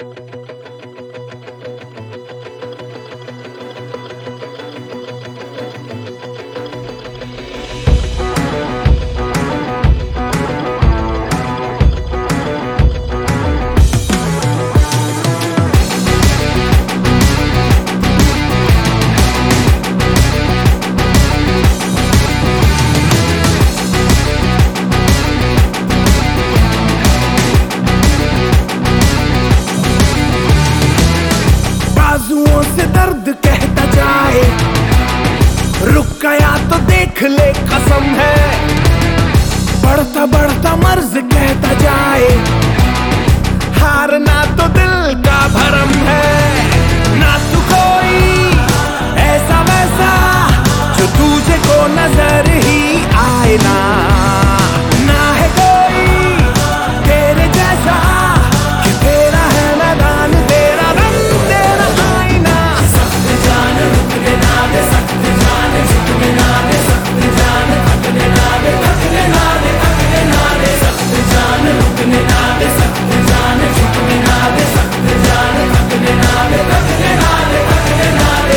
बाजुओं से दर्द कहता जाए, रुक गया तो देख ले कसम है। बढ़ता बढ़ता मर्ज कहता जाए, हारना तो दिल का भरम है। ना तू कोई ऐसा वैसा जो तुझे को नजर ही आए, ना है कोई तेरे जैसा कि तेरा है मैदान, तेरा रंग, तेरा आईना। सख्त जान रुकने ना दे, सख्त जान झुकने ना दे, सख्त जान थकने ना दे, थकने ना दे, थकने ना दे। सख्त जान रुकने ना दे, सख्त जान झुकने ना दे, सख्त जान थकने ना दे, थकने ना दे, थकने ना दे।